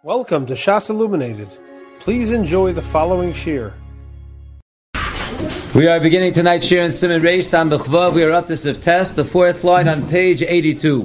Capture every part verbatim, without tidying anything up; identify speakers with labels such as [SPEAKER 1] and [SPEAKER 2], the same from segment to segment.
[SPEAKER 1] Welcome to Shas Illuminated. Please enjoy the following shir.
[SPEAKER 2] We are beginning tonight's shir in Siman Reish Sam B'Chvav. We are up to Sif Test, the fourth line on page eighty-two.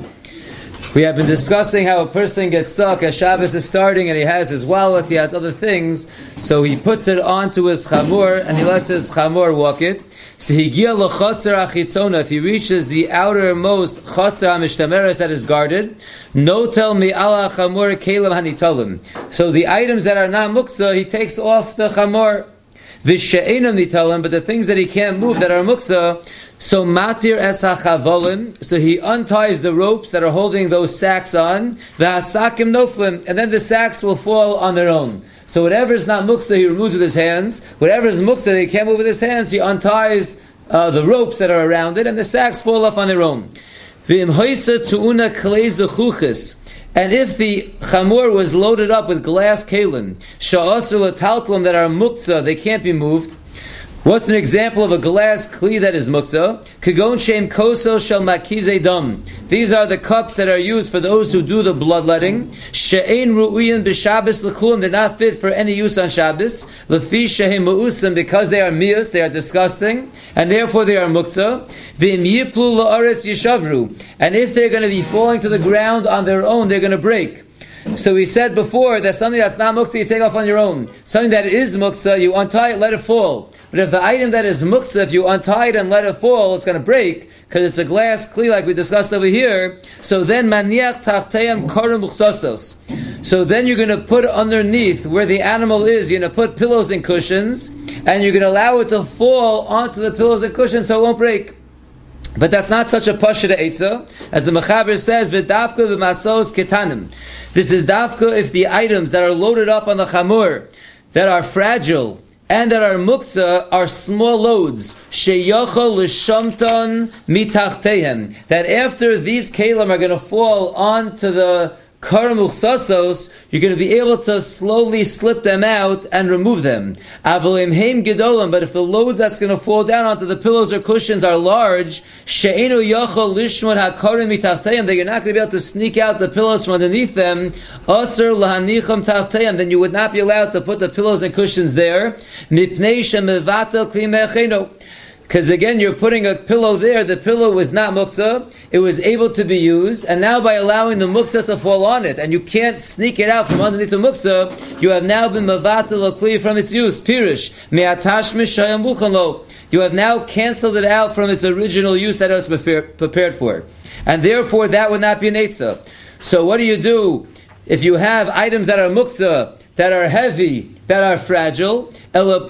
[SPEAKER 2] We have been discussing how a person gets stuck as Shabbos is starting and he has his wallet, he has other things, so he puts it onto his chamor and he lets his chamor walk it. So he giya l'chotzer achitzona, if he reaches the outermost chotzer hamishtameres that is guarded, no tell me ala chamor kelim hanitolim. So the items that are not muktzah, he takes off the chamor. V'she'enam nitolim, but the things that he can't move that are muktzah, so matir es hachavolim, so he unties the ropes that are holding those sacks on, v'hasakim noflim, and then the sacks will fall on their own. So whatever is not muktzah, he removes with his hands. Whatever is muktzah that he can't move with his hands, he unties uh, the ropes that are around it, and the sacks fall off on their own. V'im hoisa tu'una klei zechuchis, and if the chamor was loaded up with glass kalim, sha'asr l'taltlam, that are muktzah, they can't be moved. What's an example of a glass kli that is muktzah? Kagon shem koso shel makizei dam. These are the cups that are used for those who do the bloodletting. She'ein ru'uyin b'Shabbos l'klum. They're not fit for any use on Shabbos. Lefi shehem ma'usim, because they are mius, they are disgusting, and therefore they are muktzah. V'im yiplu la'aretz yishavru. And if they're going to be falling to the ground on their own, they're going to break. So we said before that something that's not muktzah you take off on your own. Something that is muktzah, you untie it, let it fall. But if the item that is muktzah, if you untie it and let it fall, it's going to break, because it's a glass kli like we discussed over here. So then maniach tachtayam karim muchsasos. So then you're going to put underneath where the animal is, you're going to put pillows and cushions, and you're going to allow it to fall onto the pillows and cushions so it won't break. But that's not such a pasha to eitzah, as the Mechaber says, v'dafka v'masos ketanim. This is dafka if the items that are loaded up on the chamor, that are fragile, and that are muktzah, are small loads, sheyachol l'shamton mitachteihem, that after these kalim are going to fall onto the karim uchsasos, you're going to be able to slowly slip them out and remove them. Avolim heim gedolim, but if the load that's going to fall down onto the pillows or cushions are large, she'enu yachol lishmon hakarim mitachteihem, that you're not going to be able to sneak out the pillows from underneath them, aser lahanicham tachteihem, then you would not be allowed to put the pillows and cushions there. Mipnei shemevatel kli mecheno. Because again, you're putting a pillow there, the pillow was not muktzah, it was able to be used, and now by allowing the muktzah to fall on it, and you can't sneak it out from underneath the muktzah, you have now been mavatel akli from its use. Pirish, me'atash mishayam buchanlo. You have now cancelled it out from its original use that it was prepared for. And therefore, that would not be an eitzah. So what do you do if you have items that are muktzah, that are heavy, that are fragile? So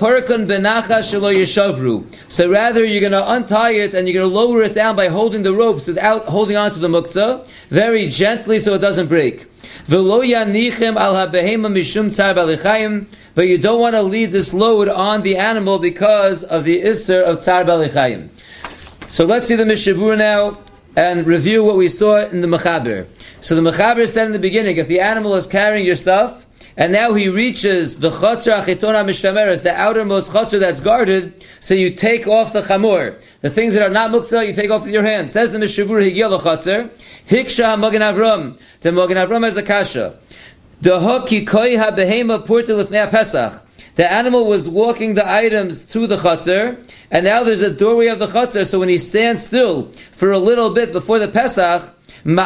[SPEAKER 2] rather you're going to untie it and you're going to lower it down by holding the ropes without holding on to the muktzah, very gently so it doesn't break. But you don't want to leave this load on the animal because of the isser of tzar balichayim. So let's see the Mishabur now and review what we saw in the Mechaber. So the Mechaber said in the beginning, if the animal is carrying your stuff, and now he reaches the chotzer achitzona mishtameres, the outermost chotzer that's guarded, so you take off the chamor. The things that are not muktzah, you take off with your hands. Says the Mishabur, higia l'chotzer, hiksha Magen Avram. The Magen Avram has a kasha. The hoki koi ha-behema purta l'fnei Pesach. The animal was walking the items through the chotzer, and now there's a doorway of the chotzer, so when he stands still for a little bit before the Pesach, and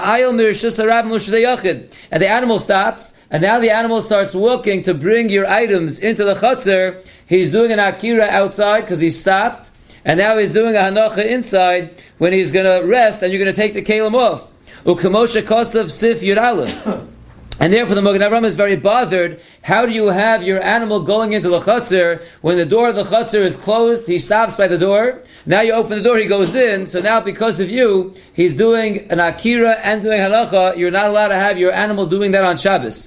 [SPEAKER 2] the animal stops, and now the animal starts walking to bring your items into the chutzner. He's doing an akira outside because he stopped, and now he's doing a hanacha inside when he's going to rest, and you're going to take the kalim off. Ukamosha kosav sif yudalef. And therefore the Magen Avram is very bothered. How do you have your animal going into the chutzner when the door of the chutzner is closed? He stops by the door. Now you open the door, he goes in. So now because of you, he's doing an akira and doing halacha. You're not allowed to have your animal doing that on Shabbos.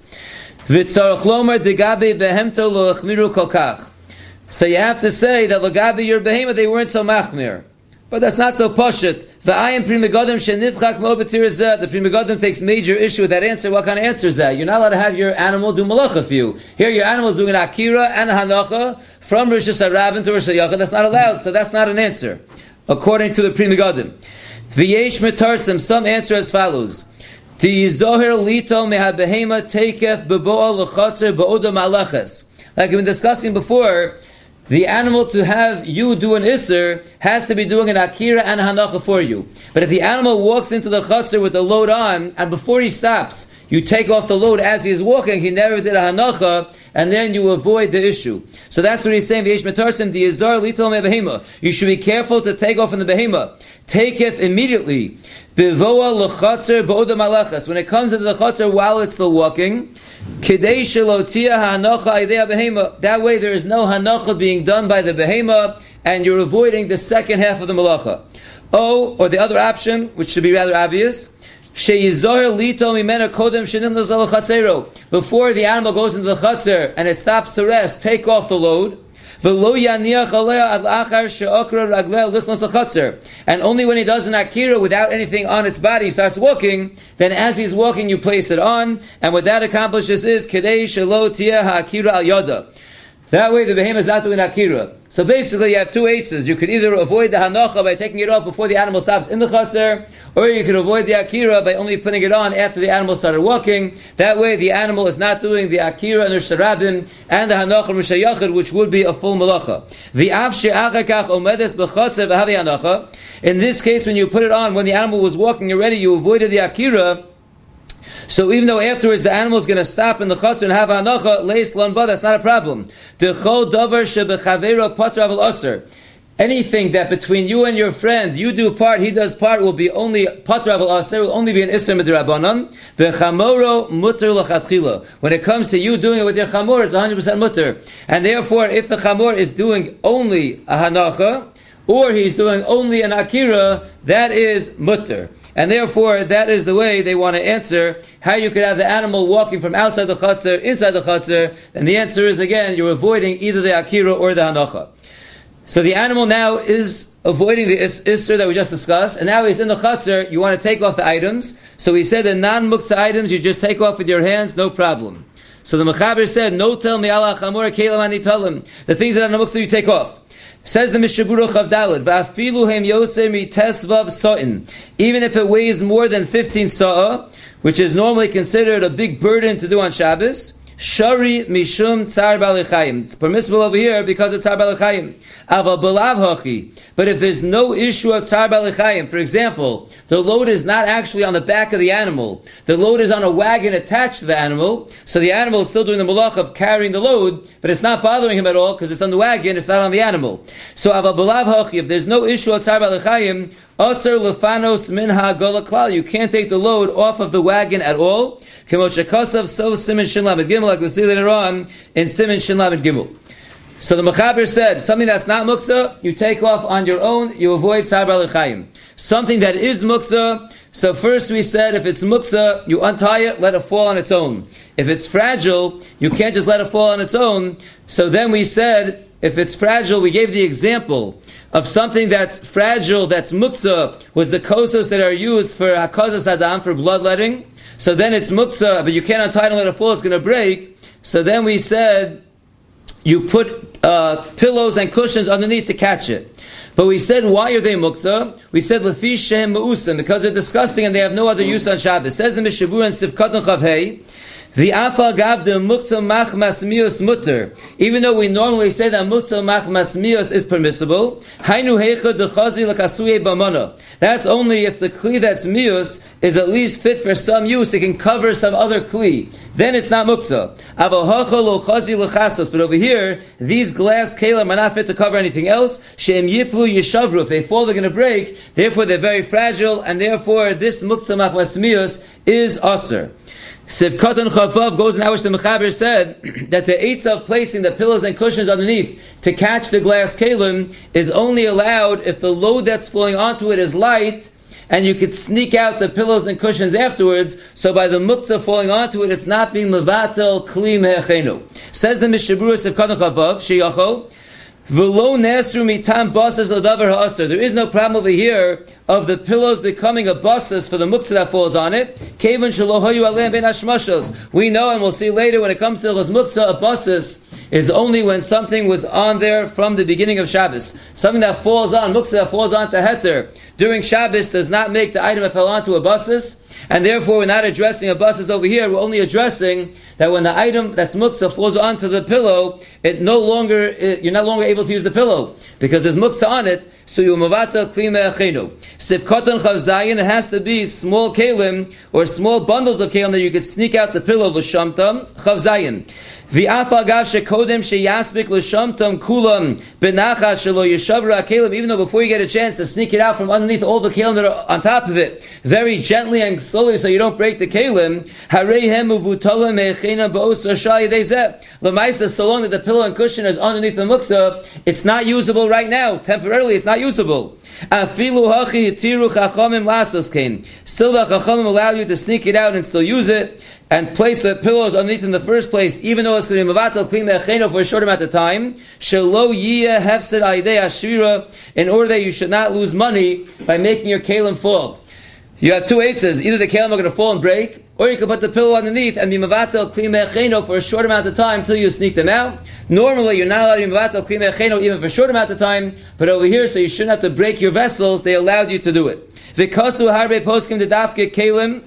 [SPEAKER 2] So you have to say that l'gabi your behema, they weren't so machmir. But that's not so pashut. The Pri Megadim takes major issue with that answer. What kind of answer is that? You're not allowed to have your animal do malacha for you. Here your animal is doing an akira and a hanacha from Rosh Hashanah to Rosh Hashanah. That's not allowed, so that's not an answer, according to the Pri Megadim. V'yesh metarsim, some answer as follows. The Zohar Lito Mehabehema Taketh Beboa L'Chotzer Ba'oda Malaches. Like we've been discussing before, the animal to have you do an Isser has to be doing an Akira and a Hanacha for you. But if the animal walks into the Chotzer with the load on, and before he stops, you take off the load as he is walking, he never did a Hanacha, and then you avoid the issue. So that's what he's saying, V'yesh Metarsim, the Izar Litol Mebehema. You should be careful to take off in the Behema. Take it immediately. Bivoa L'Chotzer Ba'oda Malachas. When it comes into the Chotzer while it's still walking, Kidei Shelotia Hanacha Aidei Behema. That way there is no Hanacha being done by the Behema, and you're avoiding the second half of the Malacha. Oh, or the other option, which should be rather obvious, before the animal goes into the Chatzar and it stops to rest, take off the load. And only when he does an Akira without anything on its body, he starts walking, then as he's walking you place it on, and what that accomplishes is Kedei Shelo Tia HaAkira Al Yoda. That way the behemoth is not doing Akira. So basically you have two eitzes. You could either avoid the Hanacha by taking it off before the animal stops in the Chatzar, or you could avoid the Akira by only putting it on after the animal started walking. That way the animal is not doing the Akira and the Sharabim and the Hanacha and Rishayachid, which would be a full Malacha. In this case, when you put it on, when the animal was walking already, you avoided the Akira. So even though afterwards the animal is going to stop in the Chatzar and have a Hanacha, leis lan ba, that's not a problem. Anything that between you and your friend, you do part, he does part, will be only patra avol aser, will only be an isser midrabanan. V'chamoro mutter l'chatchila. When it comes to you doing it with your chamor, it's one hundred percent mutter. And therefore, if the chamor is doing only a Hanacha, or he's doing only an Akira, that is mutter. And therefore, that is the way they want to answer how you could have the animal walking from outside the Chatzar, inside the Chatzar. And the answer is, again, you're avoiding either the Akira or the Hanacha. So the animal now is avoiding the is- Isser that we just discussed, and now he's in the Chatzar, you want to take off the items. So he said the non-muktzah items, you just take off with your hands, no problem. So the Mechaber said, no tel mi'ala chamor kelam ani talim. The things that are non-muktzah you take off. Says the Mishabura Chavdalad, Va'afilu hem yoser mitesvav sa'in. Even if it weighs more than fifteen sa'ah, which is normally considered a big burden to do on Shabbos, Shari mishum tzar balechayim. It's permissible over here because it's tzar balechayim. Aval belav hachi. But if there's no issue of tzar balechayim, for example, the load is not actually on the back of the animal. The load is on a wagon attached to the animal. So the animal is still doing the malach of carrying the load, but it's not bothering him at all because it's on the wagon, it's not on the animal. So aval belav hachi, if there's no issue of tzar balechayim, Aser lefanos minha gola klal. You can't take the load off of the wagon at all. Kemoshe kasav so simin shin lamed gimel, like we'll see later on in simin shin lamed gimel. So the Mechaber said, something that's not muktzah, you take off on your own, you avoid tzar balechayim. Something that is muktzah, so first we said, if it's muktzah, you untie it, let it fall on its own. If it's fragile, you can't just let it fall on its own. So then we said, if it's fragile, we gave the example of something that's fragile, that's muktzah, was the kosos that are used for hakazas adam, for bloodletting. So then it's muktzah, but you can't untie it and let it fall, it's going to break. So then we said, you put uh, pillows and cushions underneath to catch it. But we said, why are they muktzah? We said, lefi shehem ma'usim, because they're disgusting and they have no other use on Shabbos. Says the Mishabur and Sivkat and Chavhei, the afa gav the muktzah machmas mios mutter. Even though we normally say that muktzah machmas mios is permissible, hainu heicha dechazi lekasuye b'mana. That's only if the kli that's mios is at least fit for some use. It can cover some other kli. Then it's not muktzah. Aval hacha lo chazi lechasos. But over here, these glass kalim are not fit to cover anything else. She'em yiplu yishavru. If they fall, they're going to break. Therefore, they're very fragile, and therefore, this muktzah machmas mios is aser. Sivkat and Chavav goes now, which the Mechaber said that the eitz of placing the pillows and cushions underneath to catch the glass kalim is only allowed if the load that's falling onto it is light, and you could sneak out the pillows and cushions afterwards. So by the muktzah falling onto it, it's not being levatel kli mehechenu. Says the Mishabura Sivkat and Chavav sheyachol. There is no problem over here of the pillows becoming a basis for the muktzah that falls on it. We know, and we'll see later when it comes to the muktzah, a basis is only when something was on there from the beginning of Shabbos. Something that falls on, muktzah that falls onto heter during Shabbos does not make the item that fell onto a basis, and therefore we're not addressing a basis over here. We're only addressing that when the item that's muktzah falls onto the pillow, it no longer it, you're no longer able to use the pillow because there's muktzah on it. So you mavata kli me'achenu. Sivkoton chav zayin, it has to be small kalim or small bundles of kalim that you could sneak out the pillow l'shamtam chav zayin. V'afal gav shekodem sheyasmik l'shamtam kulam benacha shelo yeshavra kalim. Even though before you get a chance to sneak it out from underneath all the kalim that are on top of it, very gently and slowly, so you don't break the kalim. Hareihem uvutalim me'achena ba'os rashai deizeh. L'maisa, so long that the pillow and cushion is underneath the muktzah, it's not usable right now. Temporarily, it's not usable. Afilu hachi yitiru chachamim lasos kain. Still, the chachamim allow you to sneak it out and still use it and place the pillows underneath in the first place, even though it's going to be mevatel kli me'acheno for a short amount of time. Shelo yiyeh hefsed aidei ashvira, in order that you should not lose money by making your kalim fall. You have two eitzes. Either the kalim are going to fall and break, or you can put the pillow underneath and be mevatel kli me'acheno for a short amount of time until you sneak them out. Normally, you're not allowed to be mevatel kli me'acheno even for a short amount of time, but over here, so you shouldn't have to break your vessels, they allowed you to do it. V'kasu harbe poskim dedafke kalim.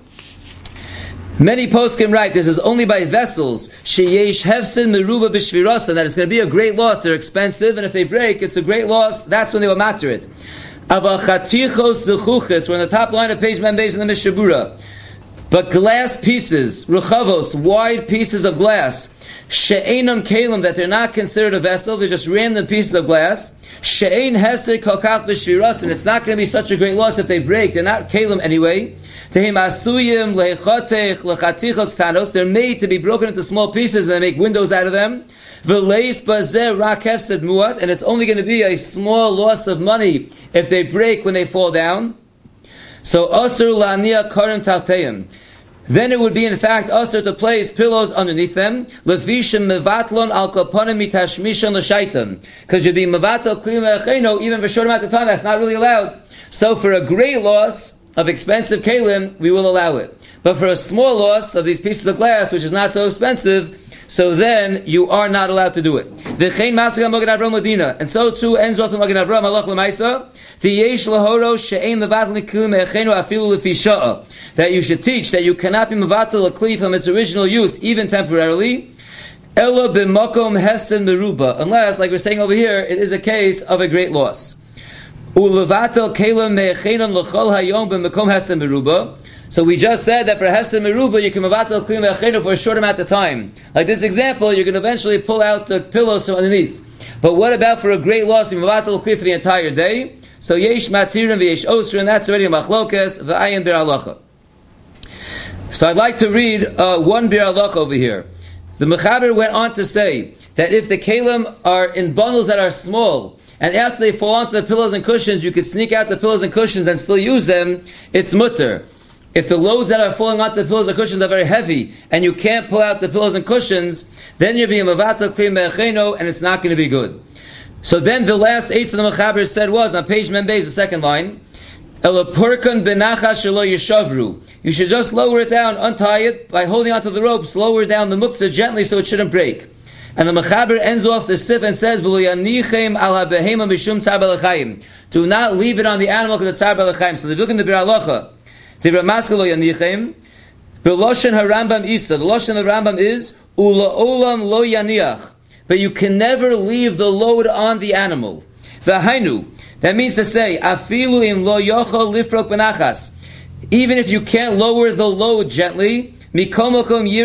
[SPEAKER 2] Many poskim write this is only by vessels sheyesh hefsin meruba b'shvirasa, that it's going to be a great loss. They're expensive, and if they break, it's a great loss. That's when they will matter it. Aval chatichos zechuches. We're on the top line of page Membeis in the Mishabura. But glass pieces, ruchavos, wide pieces of glass, she'enam kalim, that they're not considered a vessel, they're just random pieces of glass. She'en heser kokach b'shviras, and it's not going to be such a great loss if they break. They're not kalim anyway. Tehim asuyim lechotech lechatichos tanos. They're made to be broken into small pieces, and they make windows out of them. V'leis bazeh rak hefsed muat, and it's only going to be a small loss of money if they break when they fall down. So asur la'aniya karim tachteim. Then it would be in fact asur to place pillows underneath them. Lefishim mevatlon al kapanim mitashmishan l'shaitam. Because you'd be mevatel kli me'acheno even for a short amount of time. That's not really allowed. So for a great loss of expensive kalim, we will allow it. But for a small loss of these pieces of glass, which is not so expensive, so then you are not allowed to do it. V'chein masagam Magen Avram Ladina, and so too ends off the Magen Avram halach l'maisa. Tiyesh lahoro she'ein mevatel kli me'acheno afilu lefi sha'a, that you should teach that you cannot be mevatel a kli from its original use, even temporarily. Elo b'makom hesen meruba, unless, like we're saying over here, it is a case of a great loss. Ulevatel kelim me'achenon l'chol hayom b'makom hesen meruba. So we just said that for hesen meruba you can mevatel kli me'acheno for a short amount of time. Like this example, you can eventually pull out the pillows from underneath. But what about for a great loss, you mevatel kli for the entire day? So yesh matirin v'yesh osrin, that's already a machlokes v'ayin bir halacha. So I'd like to read uh, one bir halacha over here. The Mechaber went on to say that if the kalim are in bundles that are small, and after they fall onto the pillows and cushions, you could sneak out the pillows and cushions and still use them, it's mutter. If the loads that are falling onto the pillows and cushions are very heavy, and you can't pull out the pillows and cushions, then you'll be a mevatel kli me'acheno, and it's not going to be good. So then the last eight of the Mechaber said was, on page Membeis, the second line, Elapurkan benacha shelo yeshavru. You should just lower it down, untie it, by holding onto the ropes, lower down the muktzah gently so it shouldn't break. And the Mechaber ends off the sif and says, V'lo yanichem ala behema mishum tzar b'lechaim. Do not leave it on the animal because it's tzar b'lechaim. So they're looking at the bir halacha. Divra maskeh lo yanichem. B'loshen harambam isa. The loshen of the Rambam is, Ula olam lo yaniach. But you can never leave the load on the animal. V'hainu. That means to say, afilu im lo yochol lifrok benachas. Even if you can't lower the load gently, you still, all these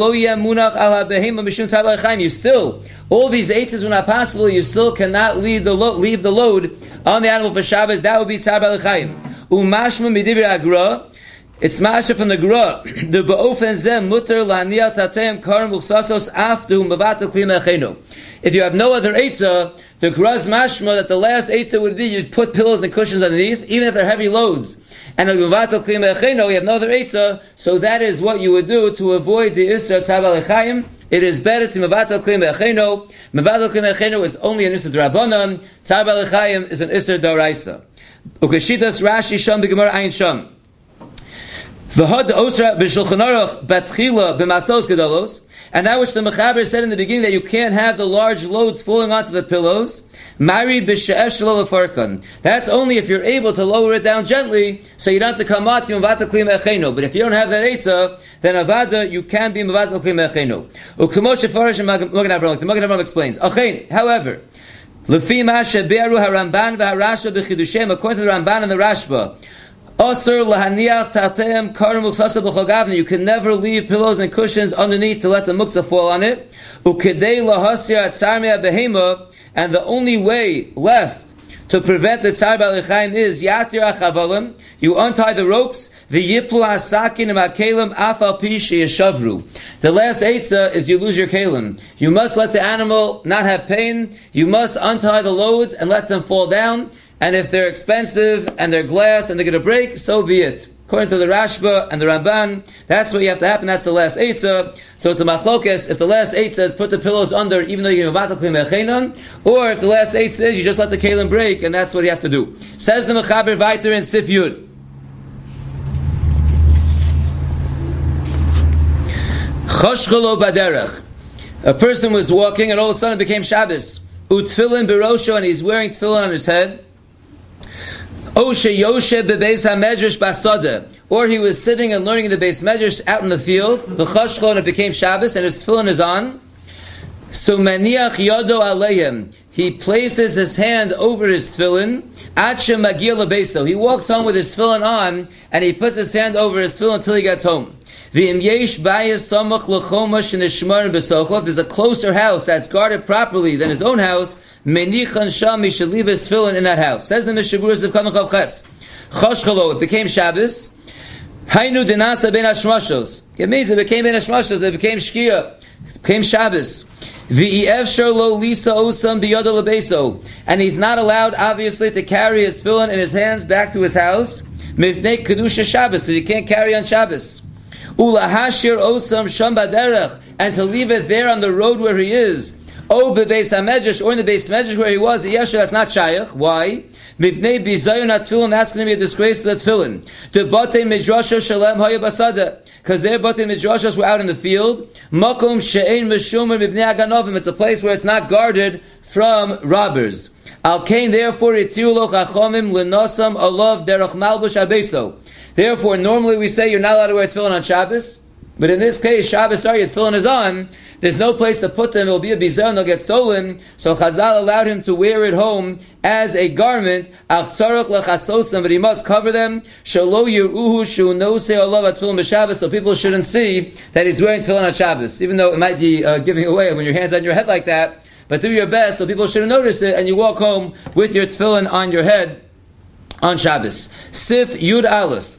[SPEAKER 2] eitzes were not possible, you still cannot leave the, lo- leave the load on the animal for Shabbos. That would be tzar b'lechaim. Umashma midivir agra. It's masha from the gra. The ba'ofen zem mutter la'niyat tatem karim uchsasos aftu mevatel kli me'acheno. If you have no other eitzah, the gra's mashma that the last eitzah would be you'd put pillows and cushions underneath, even if they're heavy loads. And a mevatel kli me'acheno, you have no other eitzah, so that is what you would do to avoid the isra tzar b'lechaim. It is better to mevatel kli me'acheno. Mevatel kli me'acheno is only an isra d'Rabbanan. Tzar b'lechaim is an isra d'Oraisa. Ukeshitas Rashi sham b'gemara ayin sham. V'had osra b'shulchan aruch batchila b'masos gedolos. And that which the Mechaber said in the beginning, that you can't have the large loads falling onto the pillows. Mari b'she'ef shelo lefarkan. That's only if you're able to lower it down gently, so you don't have to come out to mevata kli me'echeno. But if you don't have that eitzah, then avada, you can be mevata kli me'echeno. U'kemo shefarish and Magen Avraham, the Magen Avraham explains. Achein, however, lefi ma shebe'aru haRamban v'haRashba b'chidushem, according to the Ramban and the Rashba, Osir lahaniach tateim karim muksasa b'chol. You can never leave pillows and cushions underneath to let the muksa fall on it. Ukedei lahasir atzar me'ah behema, and the only way left to prevent the tzar b'alechaim is yatir achavalim. You untie the ropes. V'yiplu hasakin ha'kelim afal pi sheyeshavru. The last eitzah is you lose your kelim. You must let the animal not have pain. You must untie the loads and let them fall down. And if they're expensive and they're glass and they're going to break, so be it. According to the Rashba and the Ramban, that's what you have to happen. That's the last eitzah. So it's a machlokes. If the last eitzah is put the pillows under, even though you're mevatel kli me'echenon, or if the last eitzah is you just let the kelim break, and that's what you have to do. Says the Mechaber weiter in Sif Yud. Choshchelo baderech. A person was walking, and all of a sudden it became Shabbos. Utfilin birosho, and he's wearing tefillin on his head. Or he was sitting and learning in the Beis Medrash out in the field. The chashcho, and it became Shabbos, and his tefillin is on. So maniach yodo aleim, he places his hand over his tefillin. Adshem magil lebeso, he walks home with his tefillin on, and he puts his hand over his tefillin until he gets home. If there's a closer house that's guarded properly than his own house, menichan sham, he should leave his tefillin in that house. Says the Mishaburas of Kanachav Ches. Choshchelo, it became Shabbos. Hainu dinasa ben hashmashos. It means it became ben hashmashos, it became Shkia. It became Shabbos. V'efshar lo lisa osam biyada lebeso. And he's not allowed, obviously, to carry his tefillin in his hands back to his house. Mivnei kedusha Shabbos, so he can't carry on Shabbos. Ulahashir osam sham baderech, and to leave it there on the road where he is. O bebeis hamedrash, or in the Beis Medrash where he was, yes, that's not shayach. Why? Mipnei bizayon hatefillin, that's going to be a disgrace to the tefillin. The batei midrasha shalem haya basada, because their batei midrashas were out in the field. Makom she'ein meshumer mipnei haganovim, it's a place where it's not guarded from robbers. Al kain, therefore, itiru lo chachomim lenosam alav derech malbush abeso. Therefore, normally we say you're not allowed to wear tefillin on Shabbos, but in this case, Shabbos, sorry, your tefillin is on. There's no place to put them. It will be a bizarre, they'll get stolen. So Chazal allowed him to wear it home as a garment. But he must cover them. So people shouldn't see that he's wearing tefillin on Shabbos, even though it might be uh, giving away when your hand's on your head like that. But do your best so people shouldn't notice it, and you walk home with your tefillin on your head on Shabbos. Sif Yud Aleph.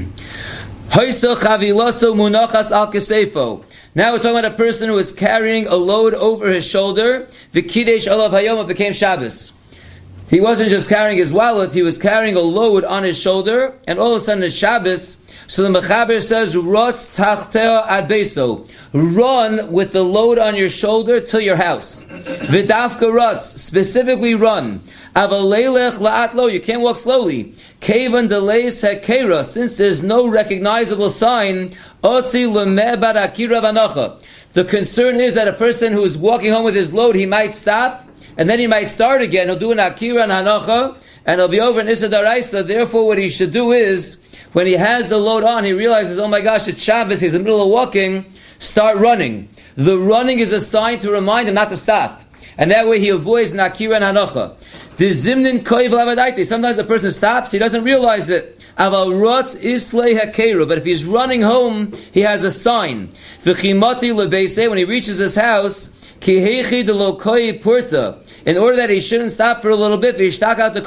[SPEAKER 2] Now we're talking about a person who is carrying a load over his shoulder. V'kidesh olav hayom, it became Shabbos. He wasn't just carrying his wallet, he was carrying a load on his shoulder, and all of a sudden it's Shabbos. So the Mechaber says, Rotz tachteo ad beso. Run with the load on your shoulder to your house. V'dafka rotz, specifically run. Avalelech la'atlo, you can't walk slowly. Kevan deleis hekera, since there's no recognizable sign, osi lemeh bar akira v'anacha. The concern is that a person who is walking home with his load, he might stop, and then he might start again. He'll do an akira and hanacha, and he'll be over in Issa Daraisa. Therefore, what he should do is, when he has the load on, he realizes, oh my gosh, it's Shabbos, he's in the middle of walking, start running. The running is a sign to remind him not to stop. And that way he avoids an akira and hanacha. Sometimes a person stops, he doesn't realize it. But if he's running home, he has a sign. When he reaches his house, in order that he shouldn't stop for a little bit, the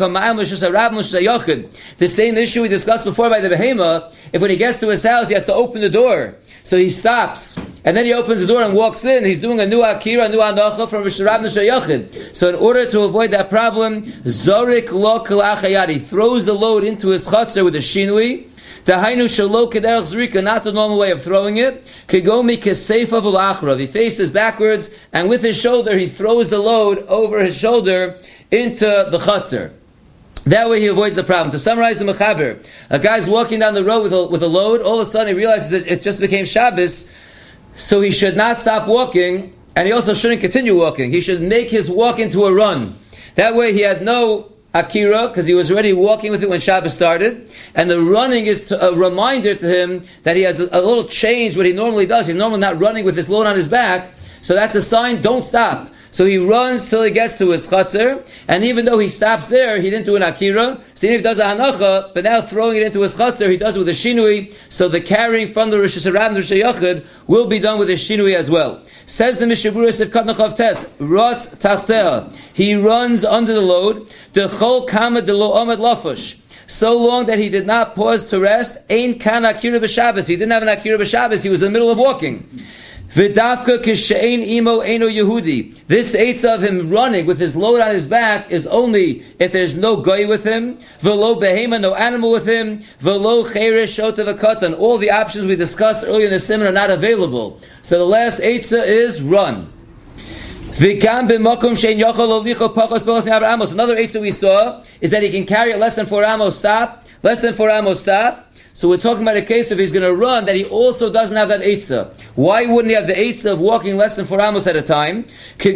[SPEAKER 2] same issue we discussed before by the behema, if when he gets to his house, he has to open the door. So he stops, and then he opens the door and walks in. He's doing a new akira, a new anacha from Rosh Hashanah. So in order to avoid that problem, zorik lo kalachayad, he throws the load into his chutzner with a shinui. Dahainu shelo kederach zrika, not the normal way of throwing it. Kigomi keseifa v'lachrav, he faces backwards, and with his shoulder he throws the load over his shoulder into the chutzner. That way he avoids the problem. To summarize the Mechaber, a guy's walking down the road with a, with a load, all of a sudden he realizes that it just became Shabbos. so he should not stop walking, and he also shouldn't continue walking. He should make his walk into a run. That way he had no akira, because he was already walking with it when Shabbos started, and the running is to, a reminder to him that he has a, a little change what he normally does. He's normally not running with this load on his back, so that's a sign, don't stop. So he runs till he gets to his chatzar, and even though he stops there, he didn't do an akira, so even if he does a hanacha, but now throwing it into his chatzar, he does it with a shinui, so the carrying from the Rosh Hashanah to Rosh Hashanah will be done with a shinui as well. Says the Mishabura Sivkat Nachav Tes, Ratz Tachtea, he runs under the load, the Chol Kama de Lo Omad Lafush, so long that he did not pause to rest, Ein Kan Akira B'Shabbos, he didn't have an Akira B'Shabbos, he was in the middle of walking. V'dafka kishein imo eno Yehudi. This eitzah of him running with his load on his back is only if there's no goy with him, v'lo behema, no animal with him, v'lo cheresh shota v'katan. All the options we discussed earlier in the seminar are not available. So the last eitzah is run. V'gam b'makom shein yochol olicho pachos belos ne'ar amos. Another eitzah we saw is that he can carry it less than four amos, stop. Less than four amos, stop. So we're talking about a case if he's going to run that he also doesn't have that eitzah. Why wouldn't he have the eitzah of walking less than four amos at a time?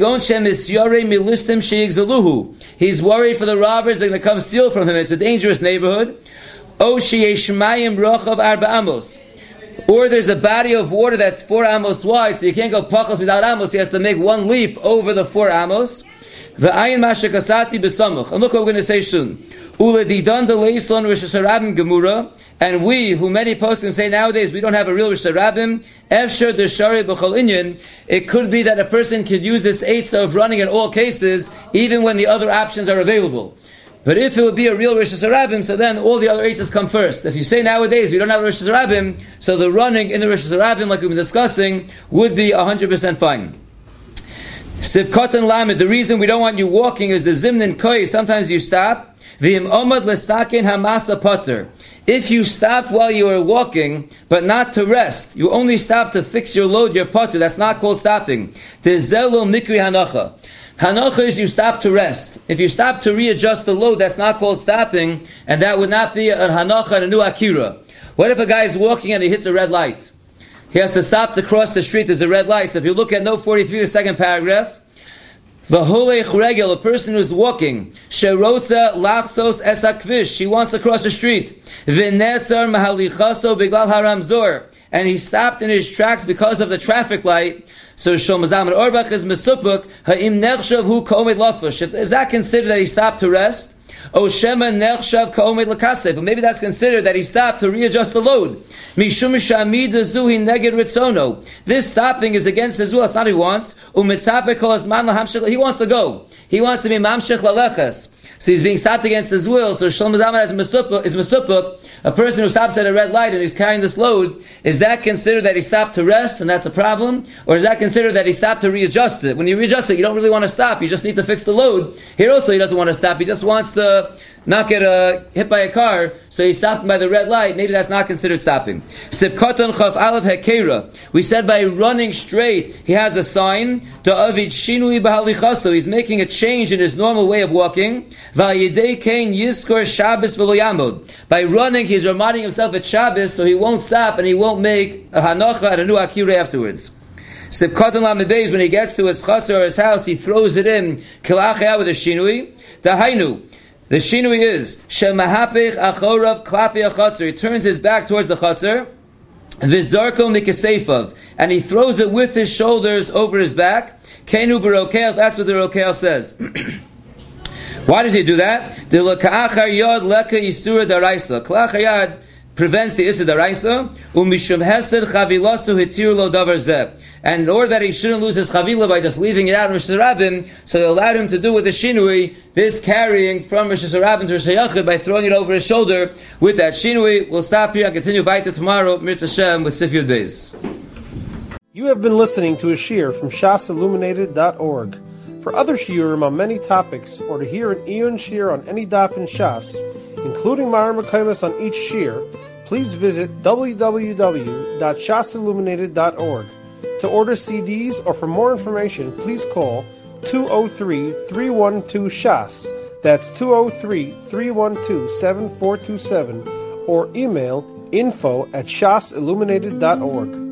[SPEAKER 2] He's worried for the robbers that are going to come steal from him. It's a dangerous neighborhood. Or there's a body of water that's four amos wide, so you can't go pachos without amos. He has to make one leap over the four amos. And look what we're going to say soon. And we, who many poskim say nowadays we don't have a real Rosh Hashanah, it could be that a person could use this eitzah of running in all cases, even when the other options are available. But if it would be a real Rosh Hashanah, so then all the other eitzahs come first. If you say nowadays we don't have a Rosh Hashanah, so the running in the Rosh Hashanah, like we've been discussing, would be one hundred percent fine. Sivkot and Lamed, the reason we don't want you walking is the Zimnin Koi, sometimes you stop. If you stopped while you were walking, but not to rest, you only stopped to fix your load, your potter, that's not called stopping. Hanacha is you stop to rest. If you stop to readjust the load, that's not called stopping, and that would not be a hanacha and a new akira. What if a guy is walking and he hits a red light? He has to stop to cross the street, there's a red light. So if you look at note forty-three, the second paragraph, V'holech regel, a person who's walking, sherotza lachsos es hakvish, she wants to cross the street. V'netzar mahalichaso beglal haramzor, and he stopped in his tracks because of the traffic light. So Shomazam Orbach is mesupuk ha'im nechshav hu ka'omed lafush. Is that considered that he stopped to rest? O Shema nechshav ka'omed lakasef. But maybe that's considered that he stopped to readjust the load. Mishum shamid zuhi neged ritzono. This stopping is against his will. That's not what he wants. Umitzapek kol azman lahamshech. He wants to go. He wants to be mamshech laleches. So he's being stopped against his will. So Shalom Zaman is mesupuk, is mesupuk, a person who stops at a red light and he's carrying this load. Is that considered that he stopped to rest and that's a problem? Or is that considered that he stopped to readjust it? When you readjust it, you don't really want to stop. You just need to fix the load. Here also he doesn't want to stop. He just wants to not get uh, hit by a car. So he stopped by the red light. Maybe that's not considered stopping. Sivkoton Chaf Aleph Hekera. We said by running straight, he has a sign. Da'avid Shinui Bahalichaso. He's making a change in his normal way of walking. By running, he's reminding himself at Shabbos, so he won't stop and he won't make a hanacha and a new akira afterwards. Sivkoton Lamedbeis, when he gets to his chatzar or his house, he throws it in kilachaya with a shinui. The hainu, the shinui is shemahapich achorav klapi achatzar. He turns his back towards the chatzar. Vizarko mikaseifav, and he throws it with his shoulders over his back. Kenu b'rokeach. That's what the rokeach says. Why does he do that? The leka'achar yod leka isura daraisa. Ka'achar yod prevents the isur daraisa. Umishum hesed chavilasu hitir lo davar zeh. And in order that he shouldn't lose his chavila by just leaving it out in Rosh Hashanah, so they allowed him to do with the shinui, this carrying from Rosh Hashanah to Rosh Hashanah by throwing it over his shoulder with that shinui. We'll stop here and continue weiter tomorrow, Mirz Hashem, with Sif Yud Beis.
[SPEAKER 1] You have been listening to a shiur from shas illuminated dot org. For other shiurim on many topics, or to hear an Iyun shiur on any daf in Shas, including Mareh Mekomos on each shiur, please visit w w w dot shas illuminated dot org. To order C Ds or for more information, please call two oh three, three one two, shas. That's two oh three, three one two, seven four two seven, or email info at shas illuminated dot org.